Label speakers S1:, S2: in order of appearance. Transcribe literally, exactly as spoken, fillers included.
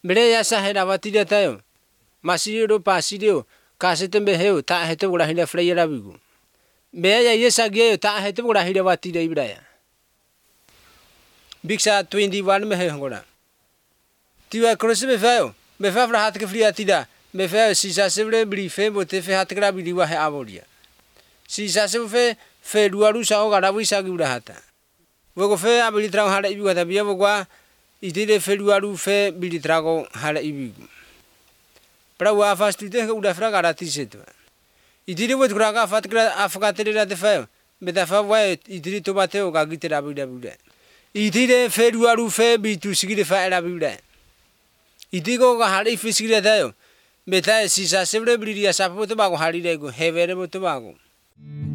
S1: Bere ya sa hera batida tayo. Masiro pasidio. Kasete beheu ta hete ura hira freira bigu. Bea ya yesa ge ta hete ura hira batida ibraya. Biksa twenty-one me he ngora. Tiwa krosi be fayo. Be fa fra hat ke fria tida. Be fa si sa sebre bri fe bote fe hat kra bidi wa he aboria. Si sa se fe fe duaru sa o gara wi sa gura hata. Wogo fe abili tra hara ibi wa bia bogwa itide fe duaru fe bidi trago hara ibi. Pra wa fastu te ura fra gara tisetwa. Itide wo traga fat kra afkatere ra te fa. Be da fa wa itide to bateo ga gitera bida bida. Itide fe duaru fe bitu sigire fa era bida. Itigo ga hari fisigire tayo. Beta si sa sebre bidi ya sapo to bago hari rego hevere mo to bago.